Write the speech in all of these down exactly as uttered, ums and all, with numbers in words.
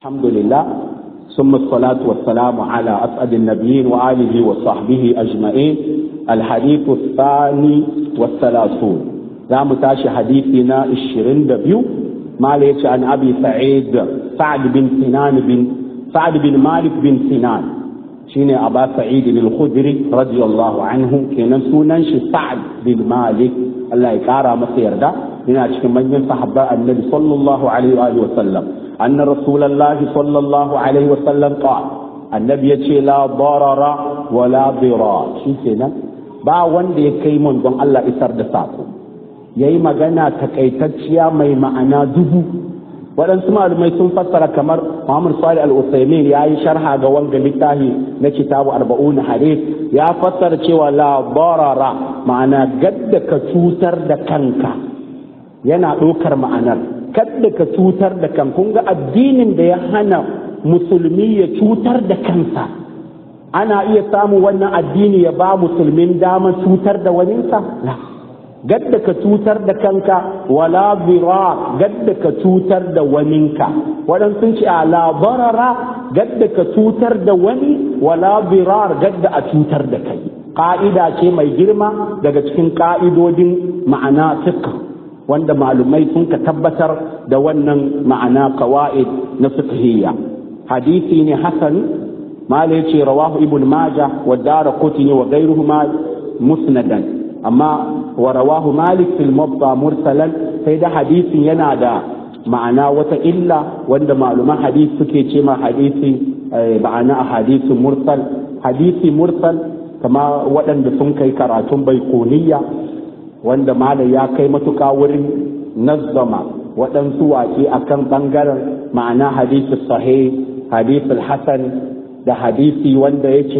الحمد لله ثم الصلاة والسلام على أسعد النبيين وآله وصحبه أجمعين. الحديث الثاني والثلاثون رام تاشي حديثنا الشرين دبيو ما ليش عن أبي سعيد سعد بن سنان بن سعد بن مالك بن سنان شين أبا سعيد الخدري رضي الله عنه كان سننش سعد بن مالك الله يكارى مصير ده من أشكال من صحابة النبي صلى الله عليه وآله وسلم أن رسول الله صلى الله عليه وسلم قال النبي يقول لا ضرر ولا ضرار شو كنا با wanda ya kai manzon Allah isar da sako yayi magana takaitacciya mai ma'ana dubu waɗansu malumai sun fassara kamar Muhammad Salih Al-Utsaimin yayi sharha ga wanga littafi na kitabu arba'un hadith ya fassara cewa la darara ma'ana gadda ka cutar da kanka yana ɗaukar ma'anar kadda ka cutar da kan kun ga addinin da ya hana musulmi ya cutar da kansa ana iya samu wannan addini ya ba musulmin dama cutar da waninsa la gadda ka cutar da kanka wala birar gadda ka cutar da waninka wadan sun ce ala barara gadda ka cutar da wani wala birar gadda a cutar da kai ka'ida ce mai girma daga cikin ka'idodin ma'ana fiqh wanda malumai sun ka tabbatar da wannan ma'ana qawaid na fiqhiyya hadisi ne hasan malai ce rawahu ibn majah wa daraqutni wa ghayruhuma musnadan amma wa rawahu malik fil mubta mursalan sai da hadisin yana da ma'ana wata illa wanda maluman hadisi suke ce ma hadisi ma'ana hadisi mursal hadisi mursal kama waɗanda sun kai karatun baikoniya wanda malai ya kai matuƙa wurin nazzama waɗansu waƙe a kan ɓangaren ma'ana hadisi sahih hadisi hasan da hadisi wanda yake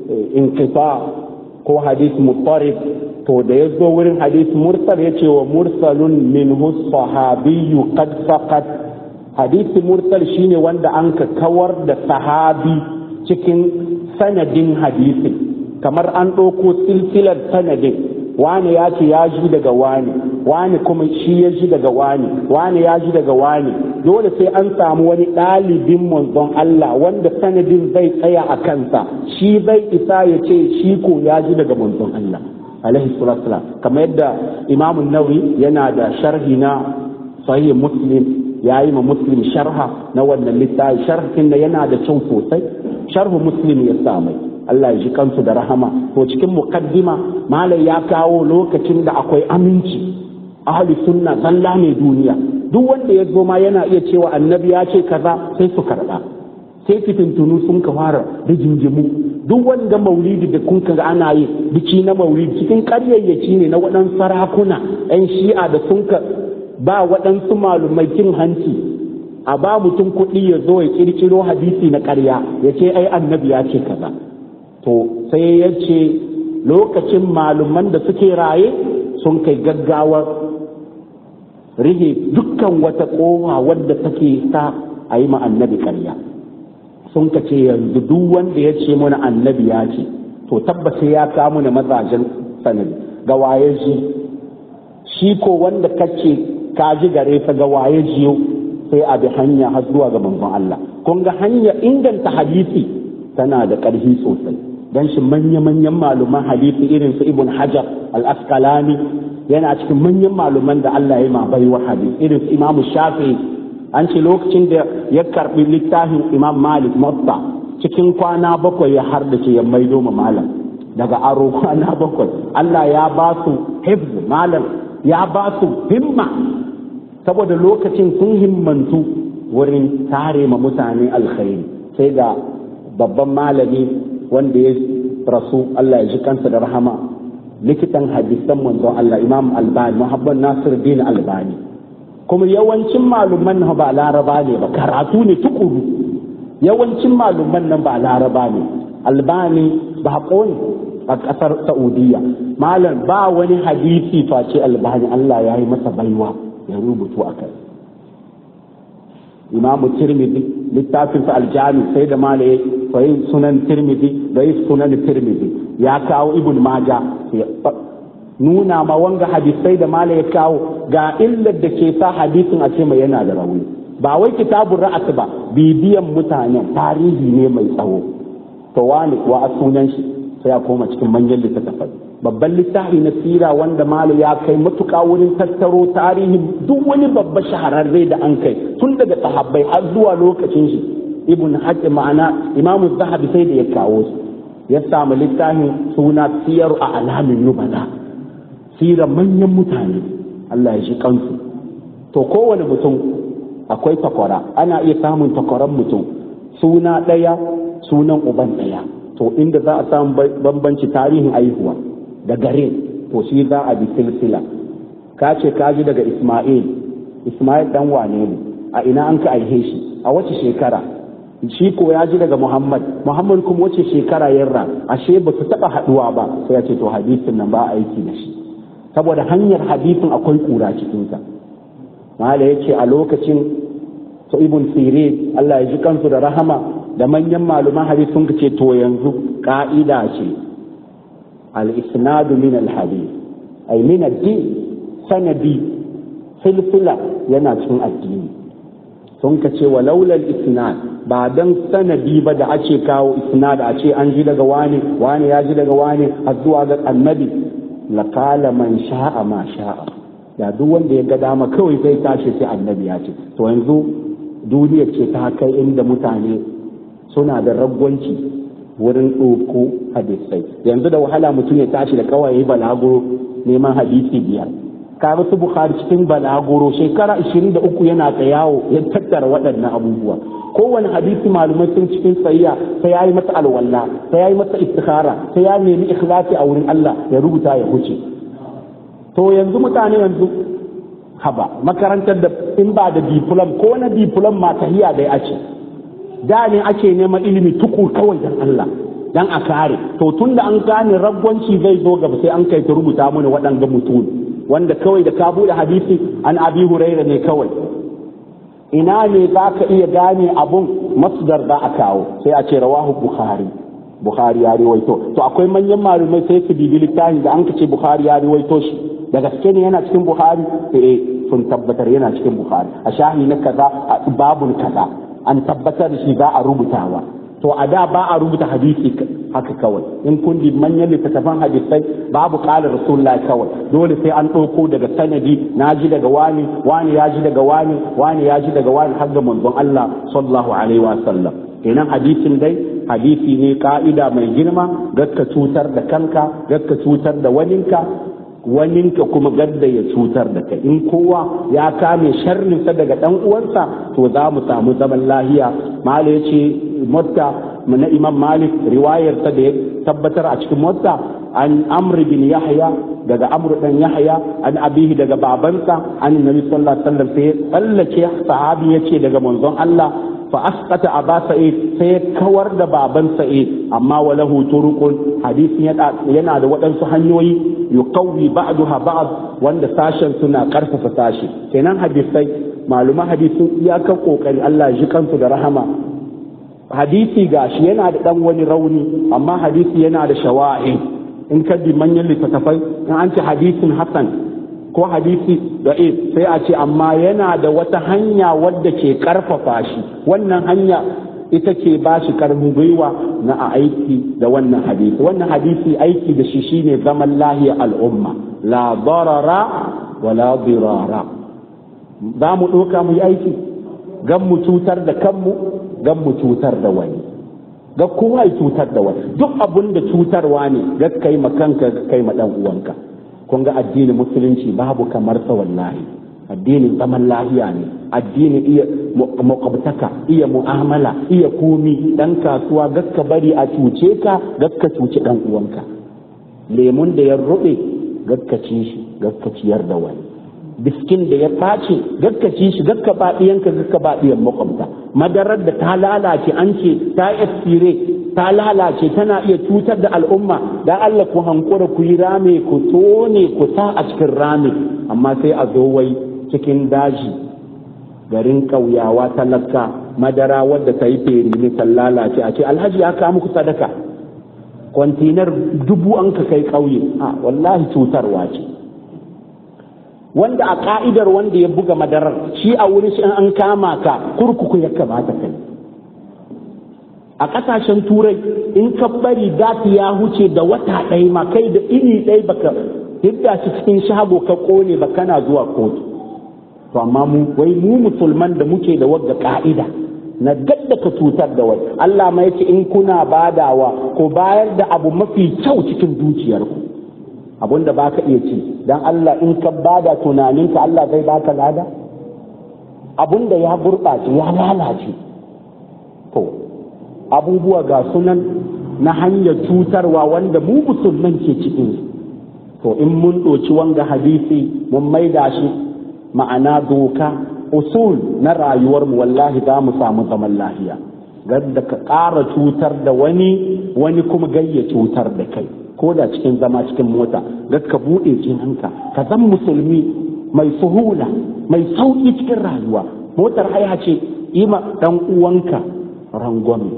inqita ko hadisi mutarif to da ya zo wurin hadisi mursal ya ce wa mursalun minhu sahabiyyu qad faqat hadisi mursal shine wanda an ka kawar da sahabi cikin sanadin hadisi kamar an ɗauko silsilar sanadin wani ya ce ya ji daga wani wani kuma shi ya ji daga wani wani ya ji daga wani dole sai an samu wani ɗalibin manzon Allah wanda sanadin zai tsaya a kansa shi zai isa ya ce shi ko ya ji daga manzon Allah alaihi salatu wasalam kamar yadda Imam Nawawi yana da sharhi na sahih Muslim yayi ma Muslim sharha na wannan littafi sharhin da yana da kyau sosai sharhu Muslim ya samu Allah ya ji kansu da rahama to cikin mukaddima malai ya kawo lokacin da akwai aminci ahli sunna zalla mai duniya duk wanda ya zo ma yana iya cewa annabi ya ce kaza sai su karba sai fitintunu sun ka fara da jinjimu duk wanda maulidi da kun ga ana yi biki na maulidi cikin ƙaryayyaci ne na waɗansu sarakuna ɗan shi'a da sun ka ba waɗansu malumai kin hanci a ba mutum kuɗi ya zo ya ƙirƙiro hadisi na ƙarya ya ce ai annabi ya ce kaza to sai ya ce lokacin malaman da suke raye sun kai gaggawar rihe dukkan wata kowa wadda take sa a yi ma annabi ƙarya sun ka ce yanzu duk wanda ya ce mana annabi ya ce to tabbata ya kamu na mazajen sanadi ga waye ji shi ko wanda kace ka ji gare ka ga waye jiyo sai a bi hanya har zuwa ga manzon Allah kun ga hanya inganta hadisi tana da ƙarfi sosai dan shi manya-manyan maluman hadisi irin su Ibn Hajar al-Asqalani yana cikin manyan maluman da Allah ya ma baiwa hadisi irin su Imam Shafi'i an ce lokacin da ya karbi littafin Imam Malik Muwatta cikin kwana bakwai ya hardace ya maido ma malam daga aro kwana bakwai Allah ya ba su hifz malam ya ba su himma saboda lokacin sun himmantu wurin tare ma mutane alkhairi sai ga babban malami wanda ya rasu Allah ya ji kansa da rahama likitan hadisan manzon Allah Imam Albani Muhammad Nasiruddin Albani kuma yawancin maluman nan ba laraba ne ba karatu ne tukuru yawancin maluman nan ba laraba ne Albani ba ne a kasar Saudiya malam ba wani hadisi face Albani Allah ya yi masa baiwa ya rubutu akai Imam Tirmidhi littafin sa aljami sai da malaye sai sunan Tirmidhi da sunan Tirmidhi ya kawo Ibn Majah nuna ma wanga hadisai da malaye kawo ga illar da ke sa hadisin a ce mai yana da rauni ba wai kitabun ra'as ba, bibiyan mutanen tarihi ne mai tsawo. To wani wa a sunan shi sai ya koma cikin manyan littattafai. Babban littafi na sira wanda malu ya kai matuƙa wurin tattaro tarihin duk wani babba shahararre da an kai tun daga sahabbai har zuwa lokacin shi. Ibn Hajar ma'ana Imamu Zahabi sai da ya kawo su. Ya samu littafin suna siyar a alamin nubala. Sirar manyan mutane Allah ya shi kansu. To kowane mutum akwai takwara, ana iya samun takwaran mutum suna ɗaya sunan uban ɗaya. To inda za a samu bambanci tarihin aihuwa da garin, to shi za a bi silsila. Ka ce ka ji daga Ismail, Ismail dan wane ne, a ina an ka aihe shi, a wace shekara? Shi ko ya ji daga Muhammad, Muhammad kuma wace shekara yarra, ashe ba su taɓa haɗuwa ba, sai ya ce to hadisin nan ba aiki da shi. Saboda hanyar hadisin akwai kura cikinsa. Mala ya ce a lokacin su Ibn Sirin, Allah ya ji kansu da rahama, da manyan maluman hadisi sun ce to yanzu ka'ida ce al-isnadu min al-hadith ay min ad-din, sanadi silsila yana cikin addini. sun ka ce walaula al-isnad, ba dan sanadi ba da ake kawo isnad a ce an ji daga wani wani ya ji daga wani har zuwa ga annabi, laqala man sha'a ma sha'a, da duk wanda ya ga dama kawai zai tashi sai annabi ya ce. To yanzu duniyar ce ta kai inda mutane suna da ragwanci wurin ɗauko hadisai. Yanzu da wahala mutum ya tashi da kawai balaguro neman hadisi biyar. Kaga su Bukhari cikin balaguro shekara ashirin da uku yana ta yawo ya tattara waɗannan abubuwa. Kowane hadisi malumai sun cikin sayya sai ya yi masa alwala, sai ya yi masa istikhara, sai ya nemi ikhlasi a wurin Allah ya rubuta ya huce. To yanzu mutane yanzu haba makarantar da in ba da diplom ko na diplom ma tahiya dai ake. Da ne ake neman ilimi tukur kawai dan Allah dan a kare. To tunda an gane ragwanci zai zo gaba sai an kai ta rubuta mana waɗanga mutum wanda kawai da ka bude hadisi an Abi Hurairah ne kawai. Ina ne za ka iya gane abun masdar za a kawo sai a ce rawahu Bukhari, Bukhari ya riwaito. To akwai manyan malumai sai su bibi littafi da an ce Bukhari ya riwaito shi, da gaske ne yana cikin Bukhari, eh sun tabbatar yana cikin Bukhari. A shahi na kaza a babun kaza an tabbatar da shi za a rubutawa. To a da ba a rubuta hadisi haka kawai. In kun di manyan littattafan hadisai babu qala Rasulullah kawai, dole sai an ɗauko daga sanadi, na ji daga wani, wani ya ji daga wani, wani ya ji daga wani har ga manzon Allah sallallahu alaihi wa sallam. Kenan hadisin dai hadisi ne ka'ida mai girma, gaska cutar da kanka, gaska cutar da waninka, waninka kuma gadda ya cutar da kai. In kowa ya kame sharrinsa daga dan uwansa to za mu samu zaman lahiya. Mala ya ce mutta na Imam Malik riwayarsa da ya tabbatar a cikin mutta an Amr bin Yahya daga Amr dan Yahya an abihi daga babansa an Nabi sallallahu alaihi wasallam sai tsallake sahabi yace daga manzon Allah fa asqata Aba Sa'id sai kawar da baban Sa'id, amma walahu turuqun, hadisin yana da waɗansu hanyoyi yuqawwi ba'daha ba'd wanda sashen suna karfafa sashi. Kenan hadisai maluma hadisin iyakan kokari Allah ya ji kansu da rahama. Hadisi gashi yana da dan wani rauni, amma hadisi yana da shawa'i. In ka bi manyan littattafai in an ce hadisin hasan ko hadisi da'if sai a ce amma yana da wata hanya wadda ke karfafa shi. Wannan hanya ita ke ba shi karfin gwiwa na a aiki da wannan hadisi. Wannan hadisi aiki da shi shine zaman lahiya al'umma, la darara wa la dirara. Za mu ɗauka mu yi aiki gan mu cutar da kanmu, gan mu cutar da wani, ga kowa ya cutar da wani. Duk abun da cutarwa ne ga kai ma kanka, ga kai ma dan uwanka. Kun ga addinin musulunci babu kamar sa wallahi. Addinin zaman lahiya ne, addinin iya makwabtaka, iya mu'amala, iya komi. Dan kasuwa gaska bari a cuce ka, gaska cuci dan uwanka. Lemun da ya rube gaska ci shi, gaska ciyar da wani. Biskin da ya face gaska ci shi, gaska ba diyanka, gaska ba diyan makwabta. Madarar da ta lalace an ce ta expire, ta lalace, tana iya cutar da al'umma, da Allah ku hankura ku yi rame ku tone ku sa a cikin rame. Amma sai a zo wai cikin daji garin ƙauyawa talaka madara wadda ta yi feri ne ta lalace a ce alhaji ya kawo muku sadaka, kwantinar dubu an ka kai ƙauye. A wallahi cutarwa ce. wanda a ka'idar wanda ya buga madarar shi a wurin shi an kama ka kurkuku ya kamata kai. A ƙasashen turai in ka bari dati ya huce da wata ɗaya ma kai da ini ɗaya baka hidda shi cikin shago ka ƙone ba kana zuwa kotu. To amma mu wai mu musulman da muke da wadda ka'ida na gadda ka cutar da wani Allah ma yace in kuna badawa ko bayar da abu mafi kyau cikin dukiyarku abinda baka iya ci dan Allah in ka bada tunaninka Allah zai baka lada abinda ya gurɓace ya lalace to abubuwa ga sunan na hanyar cutarwa wanda mu musulman ke cikin to in mun ɗoci wanga hadisi mun maida shi ma'ana doka usul na rayuwarmu wallahi za mu samu zaman lafiya gadda ka ƙara cutar da wani wani kuma gayya cutar da kai ko da cikin zama cikin mota gad ka buɗe jinanka ka zan musulmi mai suhula mai sauƙi cikin rayuwa motar haya ce yi ma ɗan uwanka rangwame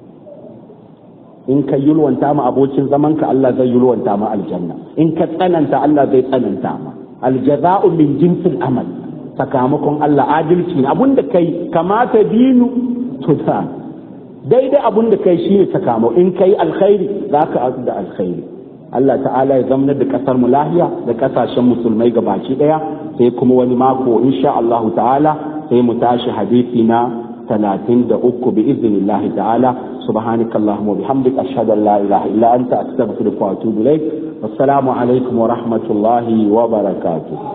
in ka yulwanta ma abokin zamanka Allah zai yulwanta ma aljanna in ka tsananta Allah zai tsananta ma aljaza'u min jinsil amal sakamakon Allah adalci ne abunda kai kamata dinu to da daidai abunda kai shine sakamako in kai alkhairi zaka da alkhairi Allah ta'ala ya zama da kasar mu lahiya da kasashen musulmai gabaki daya sai kuma wani mako insha Allah ta'ala sai mu tashi hadisi na ثلاثين دقوق بإذن الله تعالى سبحانك اللهم وبحمدك أشهد أن لا إله إلا أنت أستغفرك وأتوب إليك والسلام عليكم ورحمة الله وبركاته.